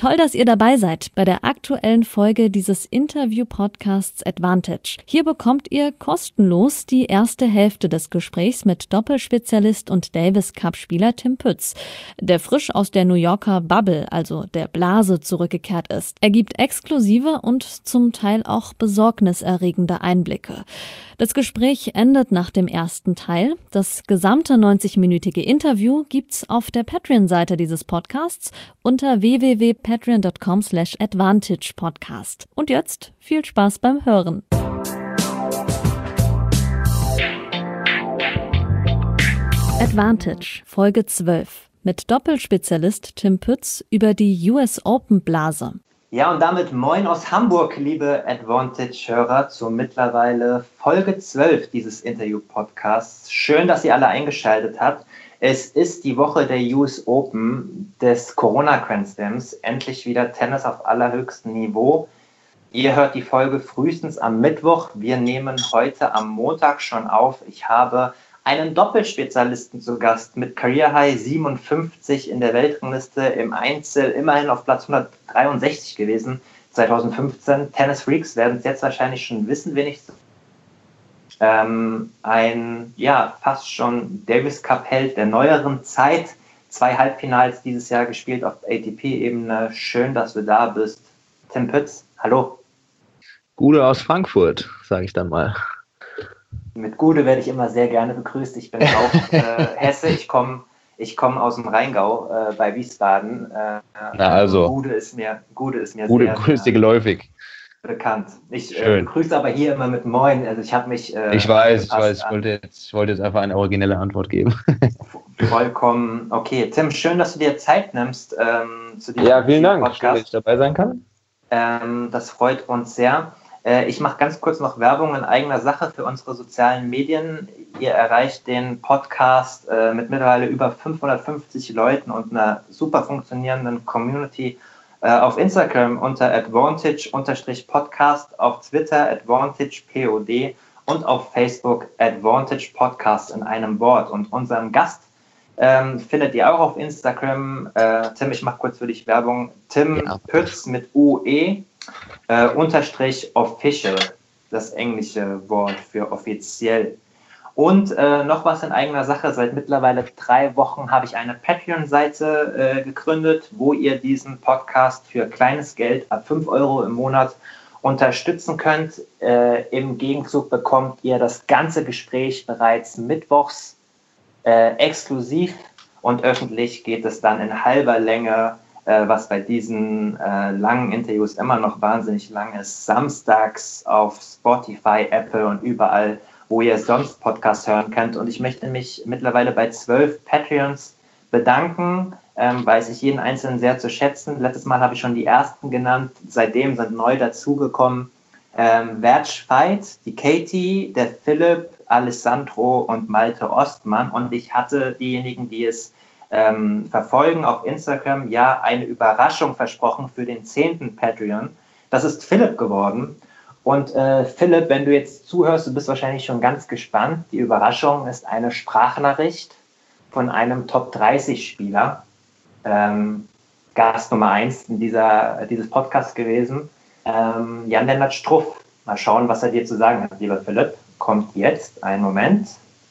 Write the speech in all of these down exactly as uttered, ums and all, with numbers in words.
Toll, dass ihr dabei seid bei der aktuellen Folge dieses Interview-Podcasts Advantage. Hier bekommt ihr kostenlos die erste Hälfte des Gesprächs mit Doppelspezialist und Davis-Cup-Spieler Tim Pütz, der frisch aus der New Yorker Bubble, also der Blase, zurückgekehrt ist. Er gibt exklusive und zum Teil auch besorgniserregende Einblicke. Das Gespräch endet nach dem ersten Teil. Das gesamte neunzig-minütige Interview gibt's auf der Patreon-Seite dieses Podcasts unter w w w punkt patreon punkt com slash advantage podcast. Und jetzt viel Spaß beim Hören. Advantage, Folge zwölf, mit Doppelspezialist Tim Pütz über die U S Open Blase. Ja, und damit moin aus Hamburg, liebe Advantage-Hörer, zur mittlerweile Folge zwölf dieses Interview-Podcasts. Schön, dass ihr alle eingeschaltet habt. Es ist die Woche der U S Open, des Corona-Grand Slams, endlich wieder Tennis auf allerhöchstem Niveau. Ihr hört die Folge frühestens am Mittwoch. Wir nehmen heute am Montag schon auf. Ich habe einen Doppelspezialisten zu Gast mit Career High siebenundfünfzig in der Weltrangliste, im Einzel immerhin auf Platz hundertdreiundsechzig gewesen, zweitausendfünfzehn. Tennis Freaks werden es jetzt wahrscheinlich schon wissen, wen ich ähm, ein, ja, fast schon Davis Cup Held der neueren Zeit. Zwei Halbfinals dieses Jahr gespielt auf A T P-Ebene. Schön, dass du da bist. Tim Pütz, hallo. Gude aus Frankfurt, sage ich dann mal. Mit Gude werde ich immer sehr gerne begrüßt. Ich bin auch äh, Hesse, ich komme ich komm aus dem Rheingau äh, bei Wiesbaden. Äh, Na also. Gude ist mir, Gude ist mir Gude, sehr Gude ist dir geläufig. bekannt. Ich äh, begrüße aber hier immer mit Moin. Also ich habe mich. Äh, ich weiß, ich weiß. Ich wollte, jetzt, ich wollte jetzt einfach eine originelle Antwort geben. Vollkommen okay. Tim, schön, dass du dir Zeit nimmst ähm, zu diesem Ja, vielen Dank, Podcast. schön, dass ich dabei sein kann. Ähm, das freut uns sehr. Ich mache ganz kurz noch Werbung in eigener Sache für unsere sozialen Medien. Ihr erreicht den Podcast äh, mit mittlerweile über fünfhundertfünfzig Leuten und einer super funktionierenden Community äh, auf Instagram unter advantage-podcast, auf Twitter advantagepod und auf Facebook Advantage Podcast in einem Wort. Und unseren Gast ähm, findet ihr auch auf Instagram. Äh, Tim, ich mache kurz für dich Werbung. Tim ja. Pütz mit U E. Äh, unterstrich official, das englische Wort für offiziell. Und äh, noch was in eigener Sache, seit mittlerweile drei Wochen habe ich eine Patreon-Seite äh, gegründet, wo ihr diesen Podcast für kleines Geld ab fünf Euro im Monat unterstützen könnt. Äh, Im Gegenzug bekommt ihr das ganze Gespräch bereits mittwochs äh, exklusiv und öffentlich geht es dann in halber Länge, was bei diesen äh, langen Interviews immer noch wahnsinnig lang ist, samstags auf Spotify, Apple und überall, wo ihr sonst Podcasts hören könnt. Und ich möchte mich mittlerweile bei zwölf Patreons bedanken, ähm, weiß ich jeden Einzelnen sehr zu schätzen. Letztes Mal habe ich schon die ersten genannt, seitdem sind neu dazugekommen ähm, Verge Veit, die Katie, der Philipp, Alessandro und Malte Ostmann. Und ich hatte diejenigen, die es Ähm, verfolgen auf Instagram, ja, eine Überraschung versprochen für den zehnten Patreon. Das ist Philipp geworden. Und äh, Philipp, wenn du jetzt zuhörst, du bist wahrscheinlich schon ganz gespannt. Die Überraschung ist eine Sprachnachricht von einem Top dreißig Spieler. Ähm, Gast Nummer eins in dieser, dieses Podcast gewesen. Ähm, Jan-Lennart Struff. Mal schauen, was er dir zu sagen hat, lieber Philipp. Kommt jetzt. Einen Moment.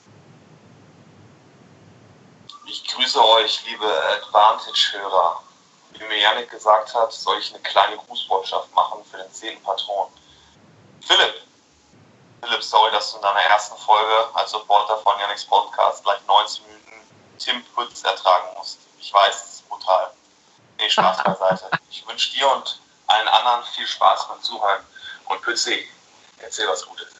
Ich grüße euch, liebe Advantage-Hörer. Wie mir Yannick gesagt hat, soll ich eine kleine Grußbotschaft machen für den zehnten Patron. Philipp, Philipp, sorry, dass du in deiner ersten Folge als Supporter von Yannicks Podcast gleich neunzig Minuten Tim Pütz ertragen musst. Ich weiß, es ist brutal. Nee, Spaß beiseite. Ich wünsche dir und allen anderen viel Spaß beim Zuhören. Und Pützi, erzähl was Gutes.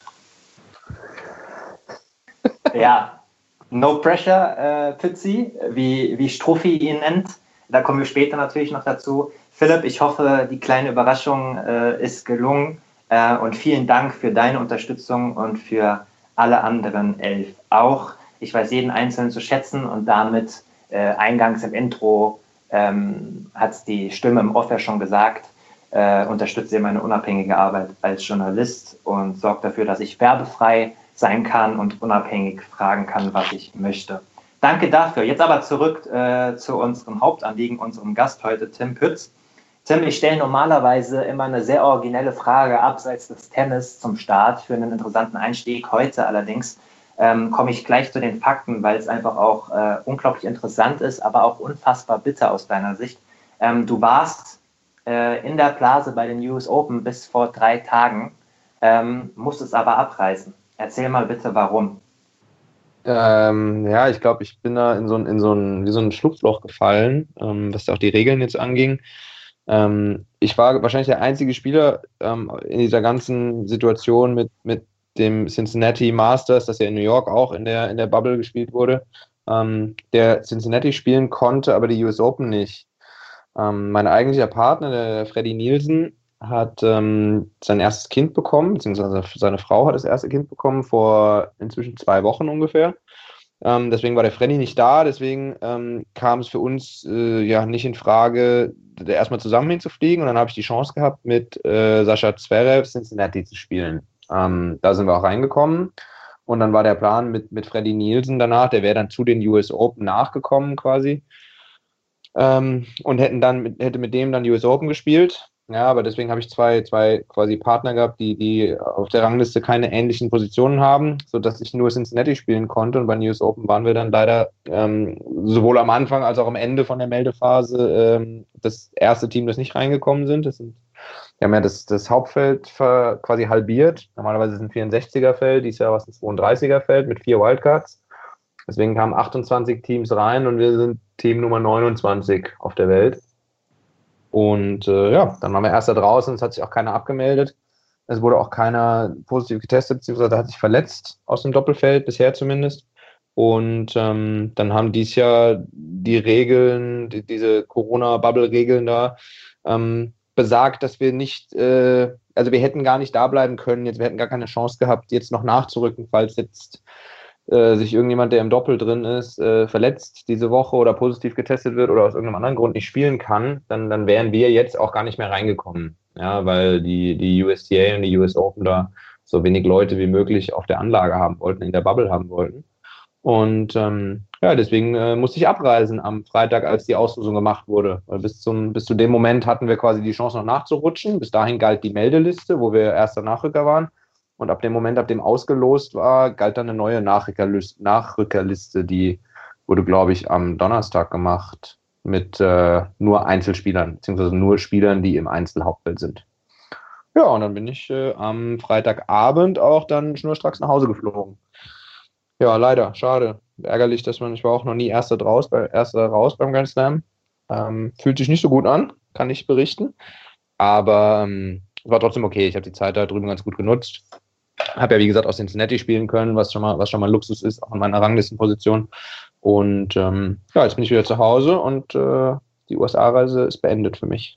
Ja. No pressure, äh, Pützi, wie, wie Struffi ihn nennt. Da kommen wir später natürlich noch dazu. Philipp, ich hoffe, die kleine Überraschung äh, ist gelungen. Äh, und vielen Dank für deine Unterstützung und für alle anderen elf auch. Ich weiß jeden Einzelnen zu schätzen und damit äh, eingangs im Intro ähm, hat es die Stimme im Off ja schon gesagt, äh, unterstütze meine unabhängige Arbeit als Journalist und sorge dafür, dass ich werbefrei sein kann und unabhängig fragen kann, was ich möchte. Danke dafür. Jetzt aber zurück äh, zu unserem Hauptanliegen, unserem Gast heute, Tim Pütz. Tim, ich stelle normalerweise immer eine sehr originelle Frage abseits des Tennis zum Start für einen interessanten Einstieg. Heute allerdings ähm, komme ich gleich zu den Fakten, weil es einfach auch äh, unglaublich interessant ist, aber auch unfassbar bitter aus deiner Sicht. Ähm, du warst äh, in der Blase bei den U S Open bis vor drei Tagen, ähm, musstest aber abreisen. Erzähl mal bitte, warum. Ähm, ja, ich glaube, ich bin da in so ein, in so ein, wie so ein Schlupfloch gefallen, ähm, was auch die Regeln jetzt anging. Ähm, ich war wahrscheinlich der einzige Spieler ähm, in dieser ganzen Situation mit, mit dem Cincinnati Masters, das ja in New York auch in der, in der Bubble gespielt wurde, ähm, der Cincinnati spielen konnte, aber die U S Open nicht. Ähm, mein eigentlicher Partner, der Freddie Nielsen, hat ähm, sein erstes Kind bekommen, beziehungsweise seine Frau hat das erste Kind bekommen vor inzwischen zwei Wochen ungefähr. Ähm, deswegen war der Freddy nicht da, deswegen ähm, kam es für uns äh, ja nicht in Frage, da erstmal zusammen hinzufliegen. Und dann habe ich die Chance gehabt, mit äh, Sascha Zverev Cincinnati zu spielen. Ähm, da sind wir auch reingekommen. Und dann war der Plan mit, mit Freddy Nielsen danach, der wäre dann zu den U S Open nachgekommen quasi. Ähm, und hätten dann mit, hätte mit dem dann U S Open gespielt. Ja, aber deswegen habe ich zwei, zwei quasi Partner gehabt, die, die auf der Rangliste keine ähnlichen Positionen haben, sodass ich nur Cincinnati spielen konnte. Und bei den U S Open waren wir dann leider ähm, sowohl am Anfang als auch am Ende von der Meldephase ähm, das erste Team, das nicht reingekommen sind. Das sind wir haben ja das, das Hauptfeld ver, quasi halbiert. Normalerweise ist es ein vierundsechziger-Feld, dieses Jahr war es ein zweiunddreißiger-Feld mit vier Wildcards. Deswegen kamen achtundzwanzig Teams rein und wir sind Team Nummer neunundzwanzig auf der Welt. Und äh, ja, dann waren wir erst da draußen, es hat sich auch keiner abgemeldet. Es wurde auch keiner positiv getestet, beziehungsweise hat sich verletzt aus dem Doppelfeld, bisher zumindest. Und ähm, dann haben dies Jahr die Regeln, die, diese Corona-Bubble-Regeln da, ähm, besagt, dass wir nicht, äh, also wir hätten gar nicht da bleiben können, jetzt, wir hätten gar keine Chance gehabt, jetzt noch nachzurücken, falls jetzt äh, sich irgendjemand, der im Doppel drin ist, äh, verletzt diese Woche oder positiv getestet wird oder aus irgendeinem anderen Grund nicht spielen kann, dann, dann wären wir jetzt auch gar nicht mehr reingekommen. Ja, weil die, die U S T A und die U S Open da so wenig Leute wie möglich auf der Anlage haben wollten, in der Bubble haben wollten. Und ähm, ja, deswegen äh, musste ich abreisen am Freitag, als die Auslosung gemacht wurde. Weil bis zum, bis zu dem Moment hatten wir quasi die Chance noch nachzurutschen. Bis dahin galt die Meldeliste, wo wir erster Nachrücker waren. Und ab dem Moment, ab dem ausgelost war, galt dann eine neue Nachrückerliste. Nachrückerliste, die wurde, glaube ich, am Donnerstag gemacht mit äh, nur Einzelspielern, beziehungsweise nur Spielern, die im Einzelhauptfeld sind. Ja, und dann bin ich äh, am Freitagabend auch dann schnurstracks nach Hause geflogen. Ja, leider, schade. Ärgerlich, dass man, ich war auch noch nie Erster draus, bei, Erster raus beim Grand Slam. Ähm, fühlt sich nicht so gut an, kann ich berichten. Aber ähm, war trotzdem okay. Ich habe die Zeit da drüben ganz gut genutzt. Habe ja, wie gesagt, aus Cincinnati spielen können, was schon mal, was schon mal Luxus ist, auch in meiner Ranglistenposition. Und ähm, ja, jetzt bin ich wieder zu Hause und äh, die U S A-Reise ist beendet für mich.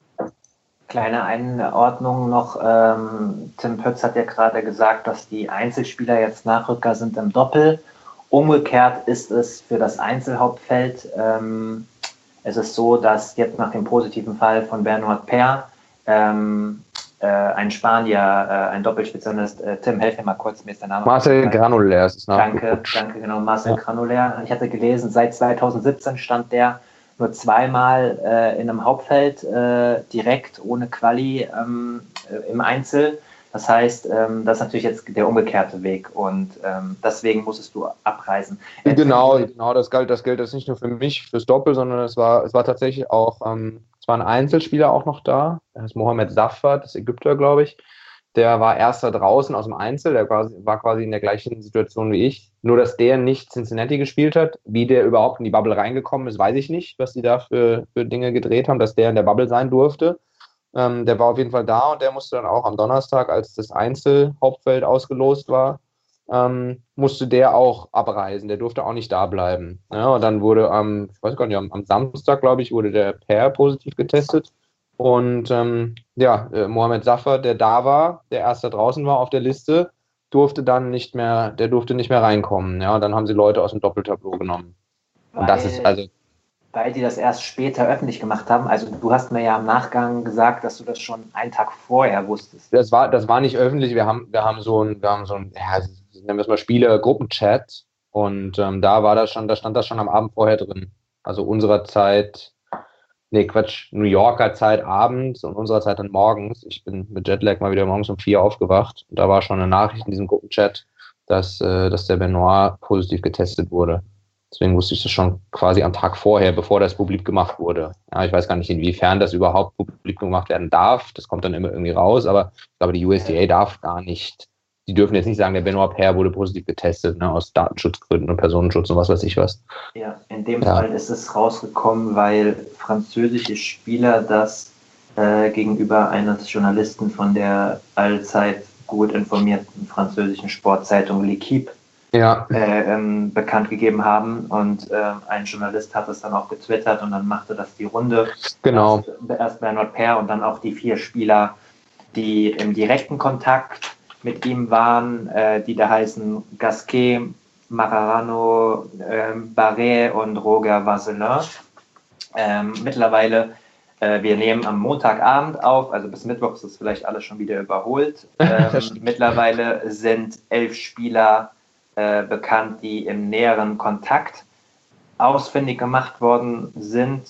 Kleine Einordnung noch. Ähm, Tim Pötz hat ja gerade gesagt, dass die Einzelspieler jetzt Nachrücker sind im Doppel. Umgekehrt ist es für das Einzelhauptfeld. Ähm, es ist so, dass jetzt nach dem positiven Fall von Bernhard Paire ähm, äh, ein Spanier, äh, ein Doppelspezialist, äh, Tim, helf mir mal kurz, mir ist der Name. Marcel Granollers ist es Danke, danke, genau, Marcel ja. Granollers. Ich hatte gelesen, seit zweitausendsiebzehn stand der nur zweimal äh, in einem Hauptfeld äh, direkt ohne Quali ähm, äh, im Einzel. Das heißt, ähm, das ist natürlich jetzt der umgekehrte Weg und ähm, deswegen musstest du abreisen. Jetzt genau, genau, das galt, das gilt jetzt nicht nur für mich, fürs Doppel, sondern es war, es war tatsächlich auch, ähm, es war ein Einzelspieler auch noch da, das ist Mohamed Safwat, das ist Ägypter, glaube ich. Der war erster draußen aus dem Einzel, der quasi, war quasi in der gleichen Situation wie ich. Nur, dass der nicht Cincinnati gespielt hat. Wie der überhaupt in die Bubble reingekommen ist, weiß ich nicht, was die da für, für Dinge gedreht haben, dass der in der Bubble sein durfte. Ähm, der war auf jeden Fall da und der musste dann auch am Donnerstag, als das Einzel-Hauptfeld ausgelost war, ähm, musste der auch abreisen. Der durfte auch nicht da bleiben. Ja, und dann wurde am, ich weiß gar nicht, am, am Samstag, glaube ich, wurde der Paire positiv getestet. Und ähm, ja, äh, Mohamed Safwat, der da war, der erst da draußen war auf der Liste, durfte dann nicht mehr, der durfte nicht mehr reinkommen. Ja, und dann haben sie Leute aus dem Doppeltableau genommen. Weil, und das ist also. Weil die das erst später öffentlich gemacht haben. Also du hast mir ja im Nachgang gesagt, dass du das schon einen Tag vorher wusstest. Das war, das war nicht öffentlich. Wir haben, wir haben so ein, wir haben so ein, ja, nennen wir es mal Spieler-Gruppenchat. Und ähm, da war das schon, da stand das schon am Abend vorher drin. Also unserer Zeit. Nee, Quatsch, New Yorker Zeit abends und unserer Zeit dann morgens. Ich bin mit Jetlag mal wieder morgens um vier aufgewacht und da war schon eine Nachricht in diesem Gruppenchat, dass, äh, dass der Benoit positiv getestet wurde. Deswegen wusste ich das schon quasi am Tag vorher, bevor das publik gemacht wurde. Ja, ich weiß gar nicht, inwiefern das überhaupt publik gemacht werden darf. Das kommt dann immer irgendwie raus, aber ich glaube, die U S D A darf gar nicht. Die dürfen jetzt nicht sagen, der Benoit Paire wurde positiv getestet, ne, aus Datenschutzgründen und Personenschutz und was weiß ich was. Ja, in dem Ja. Fall ist es rausgekommen, weil französische Spieler das äh, gegenüber eines Journalisten von der allzeit gut informierten französischen Sportzeitung L'Équipe Ja, äh, ähm, bekannt gegeben haben. Und äh, ein Journalist hat es dann auch getwittert und dann machte das die Runde. genau. Erst, erst Benoit Paire und dann auch die vier Spieler, die im direkten Kontakt mit ihm waren, äh, die da heißen Gasquet, Mararano, äh, Barret und Roger Vasselin. Ähm, mittlerweile, äh, wir nehmen am Montagabend auf, also bis Mittwoch ist das vielleicht alles schon wieder überholt. Ähm, mittlerweile sind elf Spieler äh, bekannt, die im näheren Kontakt ausfindig gemacht worden sind.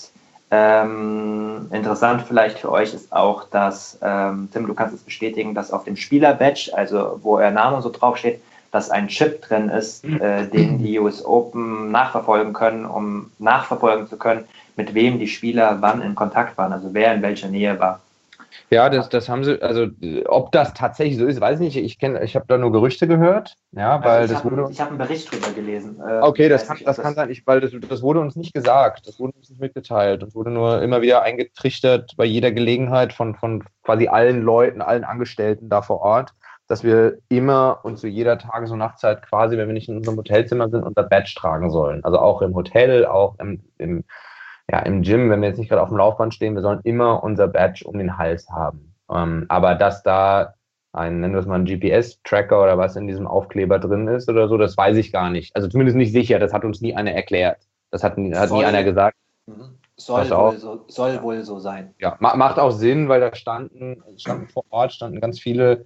Ähm, interessant vielleicht für euch ist auch, dass, ähm, Tim, du kannst es bestätigen, dass auf dem Spieler-Badge, also wo er Name und so draufsteht, dass ein Chip drin ist, äh, den die U S Open nachverfolgen können, um nachverfolgen zu können, mit wem die Spieler wann in Kontakt waren, also wer in welcher Nähe war. Ja, das, das haben sie, also ob das tatsächlich so ist, weiß ich nicht. Ich kenne, ich habe da nur Gerüchte gehört, ja, weil Also ich das habe wurde. ich hab einen Bericht drüber gelesen. Äh, Okay, ich das weiß kann, nicht, ob das kann sein, ich, weil das, das wurde uns nicht gesagt, das wurde uns nicht mitgeteilt. Uns wurde nur immer wieder eingetrichtert bei jeder Gelegenheit von, von quasi allen Leuten, allen Angestellten da vor Ort, dass wir immer und zu jeder Tages- und Nachtzeit quasi, wenn wir nicht in unserem Hotelzimmer sind, unser Badge tragen sollen. Also auch im Hotel, auch im, im, ja, im Gym, wenn wir jetzt nicht gerade auf dem Laufband stehen, wir sollen immer unser Badge um den Hals haben. Ähm, aber dass da ein, nennen wir es mal ein G P S-Tracker oder was in diesem Aufkleber drin ist oder so, das weiß ich gar nicht. Also zumindest nicht sicher, das hat uns nie einer erklärt. Das hat, hat Soll- nie einer gesagt. Mhm. Soll, Pass auf. wohl so, soll wohl so sein. Ja, ma- macht auch Sinn, weil da standen, standen vor Ort standen ganz viele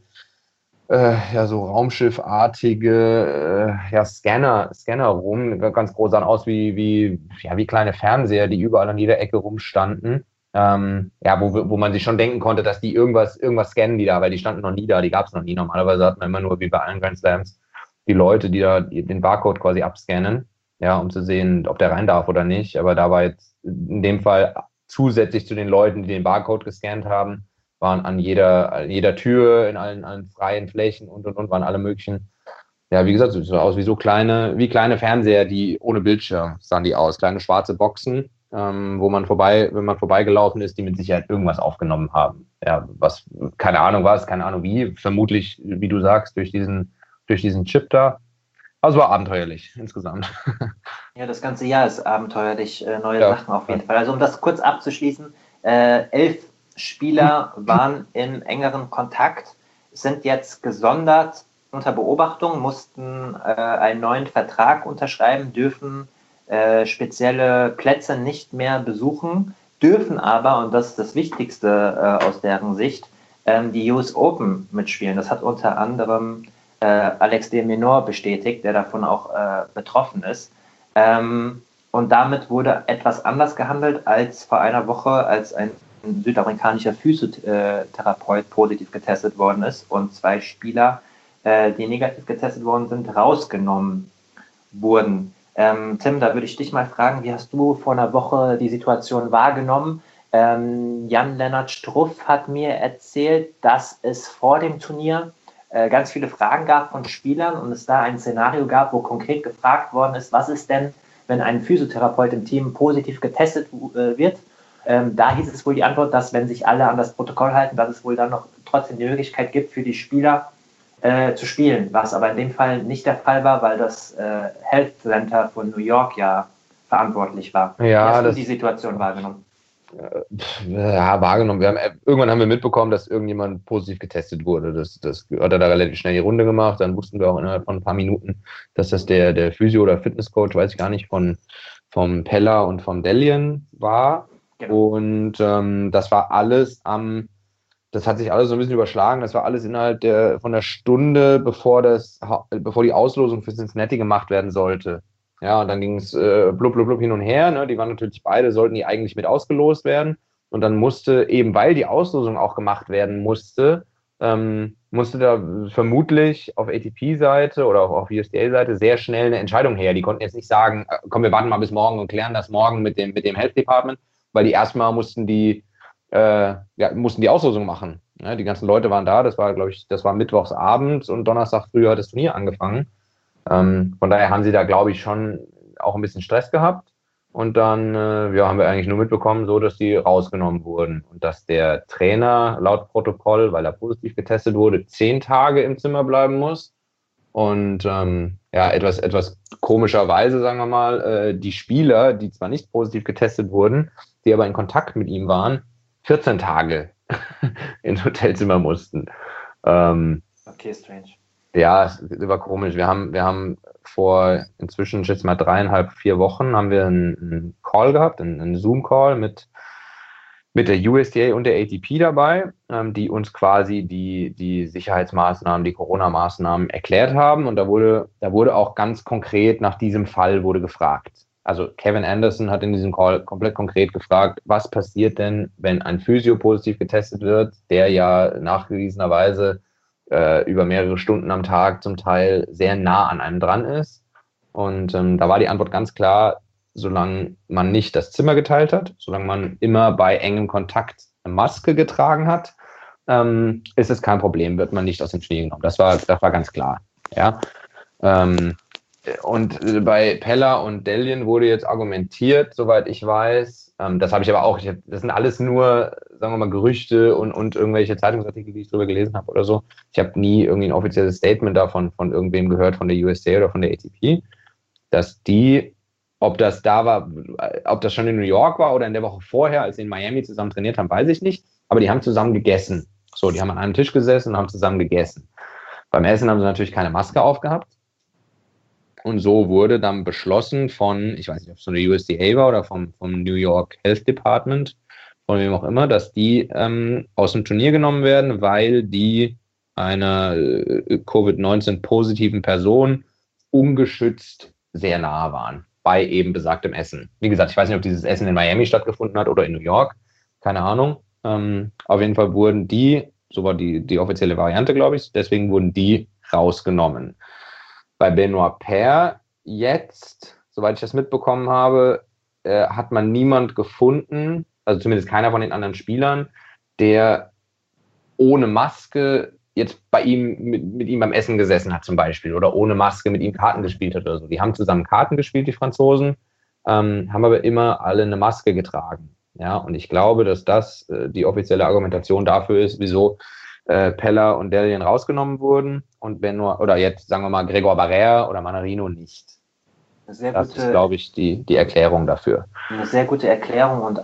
äh, ja, so raumschiffartige äh, ja, Scanner, Scanner rum, ganz groß, sahen aus wie, wie, ja, wie kleine Fernseher, die überall an jeder Ecke rumstanden. Ähm, ja, wo, wo man sich schon denken konnte, dass die irgendwas, irgendwas scannen die da, weil die standen noch nie da, die gab es noch nie. Normalerweise hat man immer nur wie bei allen Grand Slams die Leute, die da den Barcode quasi abscannen, ja, um zu sehen, ob der rein darf oder nicht. Aber da war jetzt in dem Fall zusätzlich zu den Leuten, die den Barcode gescannt haben, waren an jeder, an jeder Tür, in allen, allen freien Flächen und und und waren alle möglichen. Ja, wie gesagt, so so aus wie so kleine, wie kleine Fernseher, die ohne Bildschirm sahen die aus, kleine schwarze Boxen, ähm, wo man vorbei, wenn man vorbeigelaufen ist, die mit Sicherheit irgendwas aufgenommen haben. Ja, was, keine Ahnung was, keine Ahnung wie, vermutlich, wie du sagst, durch diesen, durch diesen Chip da. Also war abenteuerlich insgesamt. Ja, das ganze Jahr ist abenteuerlich, äh, neue Ja. Sachen auf jeden Fall. Also um das kurz abzuschließen, äh, elf Spieler waren im engeren Kontakt, sind jetzt gesondert unter Beobachtung, mussten äh, einen neuen Vertrag unterschreiben, dürfen äh, spezielle Plätze nicht mehr besuchen, dürfen aber, und das ist das Wichtigste äh, aus deren Sicht, ähm, die U S Open mitspielen. Das hat unter anderem äh, Alex de Minaur bestätigt, der davon auch äh, betroffen ist. Ähm, und damit wurde etwas anders gehandelt als vor einer Woche, als ein südamerikanischer Physiotherapeut positiv getestet worden ist und zwei Spieler, äh, die negativ getestet worden sind, rausgenommen wurden. Ähm, Tim, da würde ich dich mal fragen, wie hast du vor einer Woche die Situation wahrgenommen? Ähm, Jan-Lennart Struff hat mir erzählt, dass es vor dem Turnier äh, ganz viele Fragen gab von Spielern und es da ein Szenario gab, wo konkret gefragt worden ist, was ist denn, wenn ein Physiotherapeut im Team positiv getestet äh, wird? Ähm, da hieß es wohl die Antwort, dass wenn sich alle an das Protokoll halten, dass es wohl dann noch trotzdem die Möglichkeit gibt für die Spieler äh, zu spielen, was aber in dem Fall nicht der Fall war, weil das äh, Health Center von New York ja verantwortlich war. Ja, Wie hast das- du die Situation wahrgenommen? Ja, wahrgenommen. Wir haben, irgendwann haben wir mitbekommen, dass irgendjemand positiv getestet wurde. Das, das hat er da relativ schnell die Runde gemacht. Dann wussten wir auch innerhalb von ein paar Minuten, dass das der, der Physio- oder Fitnesscoach, weiß ich gar nicht, von, vom Pella und vom Delian war. Genau. Und ähm, das war alles am, das hat sich alles so ein bisschen überschlagen. Das war alles innerhalb der, von der Stunde, bevor das, bevor die Auslosung für Cincinnati gemacht werden sollte. Ja, und dann ging es äh, blub, blub, blub hin und her. Ne? Die waren natürlich beide, sollten die eigentlich mit ausgelost werden. Und dann musste, eben weil die Auslosung auch gemacht werden musste, ähm, musste da vermutlich auf A T P-Seite oder auch auf U S D A-Seite sehr schnell eine Entscheidung her. Die konnten jetzt nicht sagen, äh, komm, wir warten mal bis morgen und klären das morgen mit dem, mit dem Health Department, weil die erstmal mussten die, äh, ja, mussten die Auslosung machen. Ja, die ganzen Leute waren da, das war, glaube ich, das war mittwochsabends und Donnerstag früh hat das Turnier angefangen. Ähm, von daher haben sie da, glaube ich, schon auch ein bisschen Stress gehabt. Und dann äh, ja, haben wir eigentlich nur mitbekommen, so dass die rausgenommen wurden und dass der Trainer laut Protokoll, weil er positiv getestet wurde, zehn Tage im Zimmer bleiben muss. Und ähm, ja, etwas, etwas komischerweise, sagen wir mal, äh, die Spieler, die zwar nicht positiv getestet wurden, die aber in Kontakt mit ihm waren, vierzehn Tage ins Hotelzimmer mussten. Ähm, okay, strange. Ja, es war komisch. Wir haben, wir haben vor inzwischen, ich schätze mal dreieinhalb, vier Wochen, haben wir einen, einen Call gehabt, einen, einen Zoom-Call mit, mit der U S D A und der A T P dabei, ähm, die uns quasi die, die Sicherheitsmaßnahmen, die Corona-Maßnahmen erklärt haben. Und da wurde, da wurde auch ganz konkret nach diesem Fall wurde gefragt. Also Kevin Anderson hat in diesem Call komplett konkret gefragt, was passiert denn, wenn ein Physio positiv getestet wird, der ja nachgewiesenerweise über mehrere Stunden am Tag zum Teil sehr nah an einem dran ist. Und ähm, da war die Antwort ganz klar, solange man nicht das Zimmer geteilt hat, solange man immer bei engem Kontakt eine Maske getragen hat, ähm, ist es kein Problem, wird man nicht aus dem Schnee genommen. Das war, das war ganz klar. Ja. Ähm, und bei Pella und Dellien wurde jetzt argumentiert, soweit ich weiß, ähm, das habe ich aber auch, ich hab, das sind alles nur, sagen wir mal, Gerüchte und, und irgendwelche Zeitungsartikel, die ich drüber gelesen habe oder so. Ich habe nie irgendwie ein offizielles Statement davon von irgendwem gehört, von der U S D A oder von der A T P, dass die, ob das da war, ob das schon in New York war oder in der Woche vorher, als sie in Miami zusammen trainiert haben, weiß ich nicht, aber die haben zusammen gegessen. So, die haben an einem Tisch gesessen und haben zusammen gegessen. Beim Essen haben sie natürlich keine Maske aufgehabt. Und so wurde dann beschlossen von, ich weiß nicht, ob es von der U S D A war oder vom, vom New York Health Department, von wem auch immer, dass die ähm, aus dem Turnier genommen werden, weil die einer äh, Covid neunzehn positiven Person ungeschützt sehr nahe waren, bei eben besagtem Essen. Wie gesagt, ich weiß nicht, ob dieses Essen in Miami stattgefunden hat oder in New York, keine Ahnung. Ähm, auf jeden Fall wurden die, so war die, die offizielle Variante, glaube ich, deswegen wurden die rausgenommen. Bei Benoit Paire jetzt, soweit ich das mitbekommen habe, äh, hat man niemand gefunden, also zumindest keiner von den anderen Spielern, der ohne Maske jetzt bei ihm, mit, mit ihm beim Essen gesessen hat zum Beispiel oder ohne Maske mit ihm Karten gespielt hat oder so. Die haben zusammen Karten gespielt, die Franzosen, ähm, haben aber immer alle eine Maske getragen. Ja, und ich glaube, dass das äh, die offizielle Argumentation dafür ist, wieso äh, Pella und Dellien rausgenommen wurden und Benoit, oder jetzt sagen wir mal Gregor Barrère oder Mannarino nicht. Sehr das gute, ist, glaube ich, die, die Erklärung dafür. Eine sehr gute Erklärung und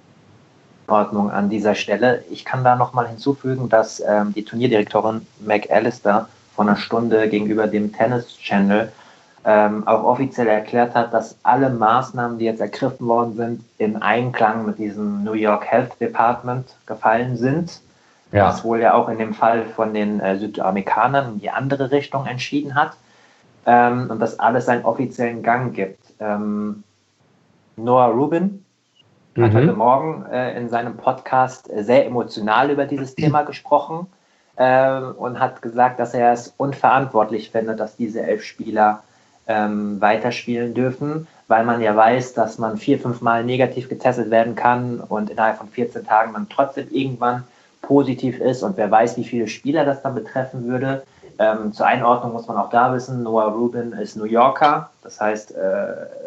Einordnung an dieser Stelle. Ich kann da nochmal hinzufügen, dass ähm, die Turnierdirektorin Meg Allister vor einer Stunde gegenüber dem Tennis Channel ähm, auch offiziell erklärt hat, dass alle Maßnahmen, die jetzt ergriffen worden sind, in Einklang mit diesem New York Health Department gefallen sind. Ja. Was wohl ja auch in dem Fall von den äh, Südamerikanern in die andere Richtung entschieden hat. Ähm, und dass alles einen offiziellen Gang gibt. Ähm, Noah Rubin mhm. hat heute Morgen äh, in seinem Podcast äh, sehr emotional über dieses Thema gesprochen äh, und hat gesagt, dass er es unverantwortlich findet, dass diese elf Spieler ähm, weiterspielen dürfen, weil man ja weiß, dass man vier, fünf Mal negativ getestet werden kann und innerhalb von vierzehn Tagen man trotzdem irgendwann positiv ist und wer weiß, wie viele Spieler das dann betreffen würde. Ähm, zur Einordnung muss man auch da wissen, Noah Rubin ist New Yorker, das heißt, äh,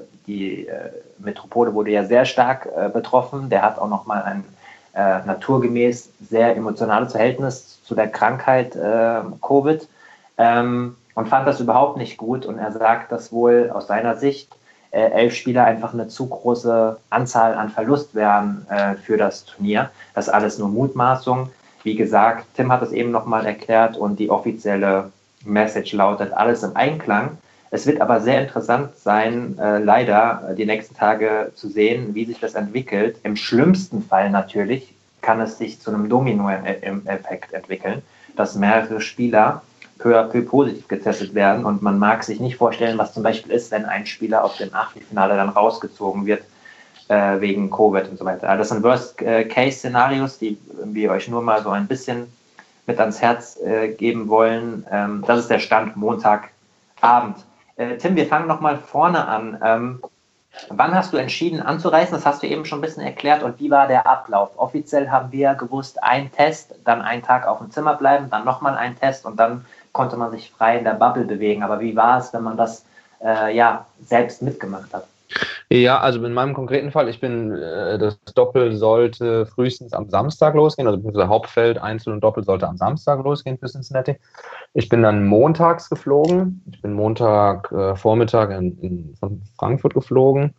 die äh, Metropole wurde ja sehr stark äh, betroffen. Der hat auch nochmal ein äh, naturgemäß sehr emotionales Verhältnis zu der Krankheit äh, Covid ähm, und fand das überhaupt nicht gut. Und er sagt, dass wohl aus seiner Sicht äh, elf Spieler einfach eine zu große Anzahl an Verlust wären äh, für das Turnier. Das ist alles nur Mutmaßung. Wie gesagt, Tim hat es eben nochmal erklärt und die offizielle Message lautet, alles im Einklang. Es wird aber sehr interessant sein, äh, leider äh, die nächsten Tage zu sehen, wie sich das entwickelt. Im schlimmsten Fall natürlich kann es sich zu einem Domino-Effekt entwickeln, dass mehrere Spieler peu à peu positiv getestet werden. Und man mag sich nicht vorstellen, was zum Beispiel ist, wenn ein Spieler auf dem Achtelfinale dann rausgezogen wird äh, wegen Covid und so weiter. Das sind Worst-Case-Szenarios, die wir euch nur mal so ein bisschen mit ans Herz äh, geben wollen. Ähm, das ist der Stand Montagabend. Äh, Tim, wir fangen nochmal vorne an. Ähm, wann hast du entschieden anzureisen? Das hast du eben schon ein bisschen erklärt. Und wie war der Ablauf? Offiziell haben wir gewusst, ein Test, dann einen Tag auf dem Zimmer bleiben, dann nochmal ein Test und dann konnte man sich frei in der Bubble bewegen. Aber wie war es, wenn man das äh, ja, selbst mitgemacht hat? Ja, also in meinem konkreten Fall, ich bin, äh, das Doppel sollte frühestens am Samstag losgehen, also das Hauptfeld, Einzel und Doppel sollte am Samstag losgehen für Cincinnati. Ich bin dann montags geflogen, ich bin Montag äh, Vormittag in, in, von Frankfurt geflogen,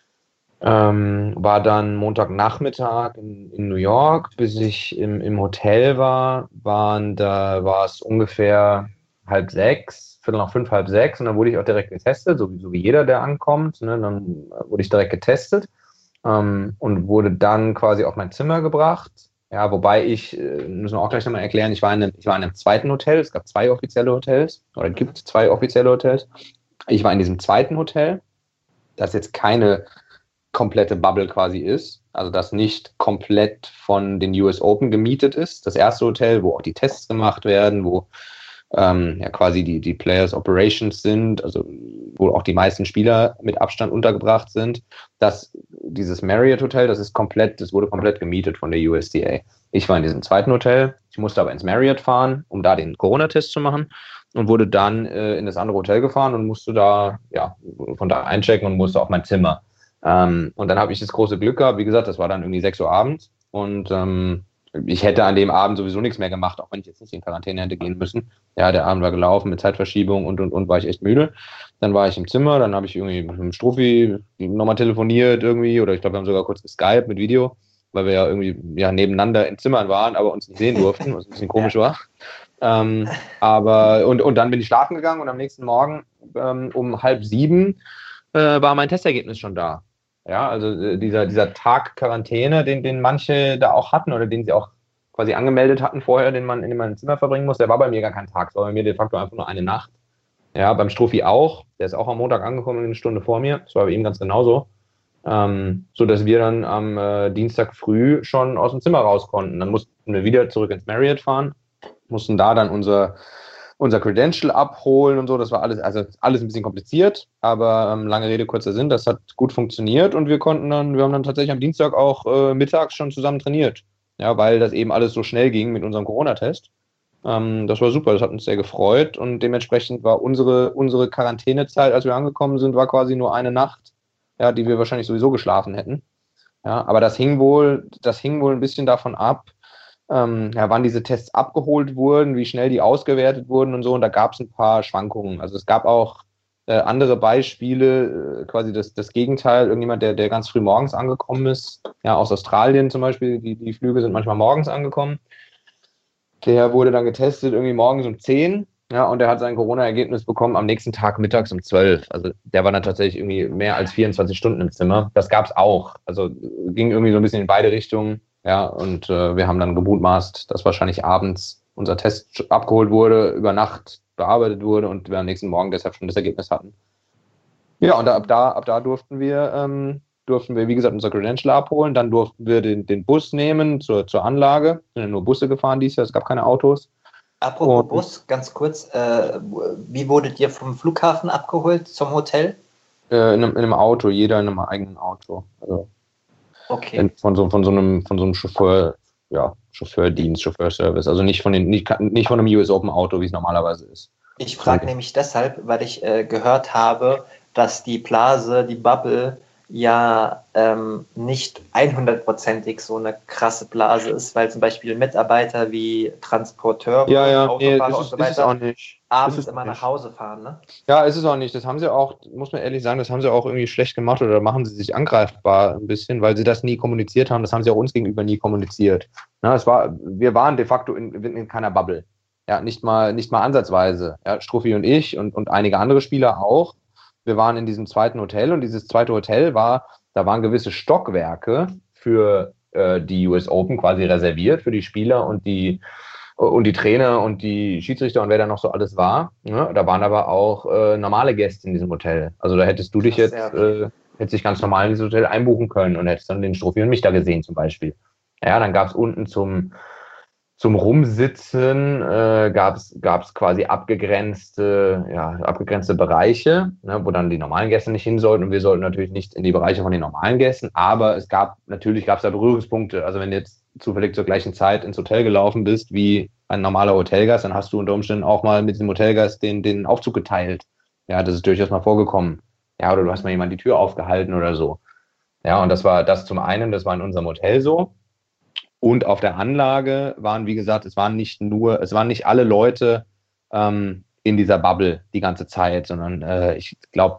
ähm, war dann Montagnachmittag in, in New York, bis ich im, im Hotel war, waren da war es ungefähr halb sechs. Viertel nach fünf, halb sechs und dann wurde ich auch direkt getestet, so wie, so wie jeder, der ankommt. Ne? Dann wurde ich direkt getestet ähm, und wurde dann quasi auf mein Zimmer gebracht. Ja, wobei ich, äh, müssen wir auch gleich nochmal erklären, ich war, in einem, ich war in einem zweiten Hotel, es gab zwei offizielle Hotels, oder gibt zwei offizielle Hotels. Ich war in diesem zweiten Hotel, das jetzt keine komplette Bubble quasi ist, also das nicht komplett von den U S Open gemietet ist. Das erste Hotel, wo auch die Tests gemacht werden, wo Ähm, ja quasi die, die Players Operations sind, also wo auch die meisten Spieler mit Abstand untergebracht sind. Das, dieses Marriott Hotel, das ist komplett, das wurde komplett gemietet von der U S D A. Ich war in diesem zweiten Hotel, ich musste aber ins Marriott fahren, um da den Corona-Test zu machen und wurde dann äh, in das andere Hotel gefahren und musste da, ja, von da einchecken und musste auf mein Zimmer. Ähm, und dann habe ich das große Glück gehabt, wie gesagt, das war dann irgendwie sechs Uhr abends und ähm, ich hätte an dem Abend sowieso nichts mehr gemacht, auch wenn ich jetzt nicht in Quarantäne hätte gehen müssen. Ja, der Abend war gelaufen mit Zeitverschiebung und, und, und war ich echt müde. Dann war ich im Zimmer, dann habe ich irgendwie mit dem Strophi nochmal telefoniert irgendwie oder ich glaube, wir haben sogar kurz geskypt mit Video, weil wir ja irgendwie ja, nebeneinander in Zimmern waren, aber uns nicht sehen durften, was ein bisschen komisch war. Ähm, aber und, und dann bin ich schlafen gegangen und am nächsten Morgen ähm, um halb sieben äh, war mein Testergebnis schon da. Ja, also äh, dieser, dieser Tag Quarantäne, den, den manche da auch hatten oder den sie auch quasi angemeldet hatten vorher, den man in meinem Zimmer verbringen muss, der war bei mir gar kein Tag, das war bei mir de facto einfach nur eine Nacht. Ja, beim Strophi auch, der ist auch am Montag angekommen, eine Stunde vor mir, das war bei ihm ganz genauso. Ähm, so dass wir dann am äh, Dienstag früh schon aus dem Zimmer raus konnten. Dann mussten wir wieder zurück ins Marriott fahren, mussten da dann unser unser Credential abholen und so, das war alles, also alles ein bisschen kompliziert, aber ähm, lange Rede, kurzer Sinn, das hat gut funktioniert und wir konnten dann, wir haben dann tatsächlich am Dienstag auch äh, mittags schon zusammen trainiert, ja, weil das eben alles so schnell ging mit unserem Corona-Test. Ähm, das war super, das hat uns sehr gefreut und dementsprechend war unsere, unsere Quarantänezeit, als wir angekommen sind, war quasi nur eine Nacht, ja, die wir wahrscheinlich sowieso geschlafen hätten. Ja, aber das hing wohl, das hing wohl ein bisschen davon ab, Ähm, ja, wann diese Tests abgeholt wurden, wie schnell die ausgewertet wurden und so. Und da gab es ein paar Schwankungen. Also es gab auch äh, andere Beispiele, äh, quasi das, das Gegenteil. Irgendjemand, der, der ganz früh morgens angekommen ist, ja, aus Australien zum Beispiel, die, die Flüge sind manchmal morgens angekommen. Der wurde dann getestet irgendwie morgens um zehn. Ja, und der hat sein Corona-Ergebnis bekommen am nächsten Tag mittags um zwölf. Also der war dann tatsächlich irgendwie mehr als vierundzwanzig Stunden im Zimmer. Das gab es auch. Also ging irgendwie so ein bisschen in beide Richtungen. Ja, und äh, wir haben dann gemutmaßt, dass wahrscheinlich abends unser Test abgeholt wurde, über Nacht bearbeitet wurde und wir am nächsten Morgen deshalb schon das Ergebnis hatten. Ja, und ab da, ab da durften wir, ähm, durften wir, wie gesagt, unser Credential abholen. Dann durften wir den, den Bus nehmen zur, zur Anlage. Wir sind nur Busse gefahren dieses Jahr, es gab keine Autos. Apropos und, Bus, ganz kurz, äh, wie wurdet ihr vom Flughafen abgeholt zum Hotel? Äh, in, einem, in einem Auto, jeder in einem eigenen Auto. Also okay. Von so, von so einem, von so einem Chauffeur, ja, Chauffeurdienst, Chauffeurservice. Also nicht von den, nicht, nicht von einem U S Open Auto, wie es normalerweise ist. Ich frage nämlich deshalb, weil ich äh, gehört habe, dass die Blase, die Bubble, ja ähm, nicht hundertprozentig so eine krasse Blase ist, weil zum Beispiel Mitarbeiter wie Transporteure, ja, ja, Autofahrer nee, das und ist, so das ist weiter auch nicht. abends immer nicht. nach Hause fahren, ne? Ja, ist es auch nicht. Das haben sie auch, muss man ehrlich sagen, das haben sie auch irgendwie schlecht gemacht oder machen sie sich angreifbar ein bisschen, weil sie das nie kommuniziert haben. Das haben sie auch uns gegenüber nie kommuniziert. Na, es war, wir waren de facto in, in keiner Bubble. Ja, nicht mal, nicht mal ansatzweise. Ja, Struffi und ich und, und einige andere Spieler auch. Wir waren in diesem zweiten Hotel und dieses zweite Hotel war, da waren gewisse Stockwerke für äh, die U S Open quasi reserviert, für die Spieler und die und die Trainer und die Schiedsrichter und wer da noch so alles war. Ne? Da waren aber auch äh, normale Gäste in diesem Hotel. Also da hättest du dich Krass, jetzt, ja, okay. äh, hättest dich ganz normal in dieses Hotel einbuchen können und hättest dann den Struffi und mich da gesehen zum Beispiel. Ja, dann gab es unten zum, zum Rumsitzen, äh, gab es quasi abgegrenzte, ja, abgegrenzte Bereiche, ne, wo dann die normalen Gäste nicht hin sollten und wir sollten natürlich nicht in die Bereiche von den normalen Gästen, aber es gab, natürlich gab es da Berührungspunkte. Also wenn du jetzt zufällig zur gleichen Zeit ins Hotel gelaufen bist wie ein normaler Hotelgast, dann hast du unter Umständen auch mal mit diesem Hotelgast den, den Aufzug geteilt. Ja, das ist durchaus mal vorgekommen. Ja, oder du hast mal jemand die Tür aufgehalten oder so. Ja, und das war das zum einen, das war in unserem Hotel so. Und auf der Anlage waren, wie gesagt, es waren nicht nur, es waren nicht alle Leute ähm, in dieser Bubble die ganze Zeit, sondern äh, ich glaube,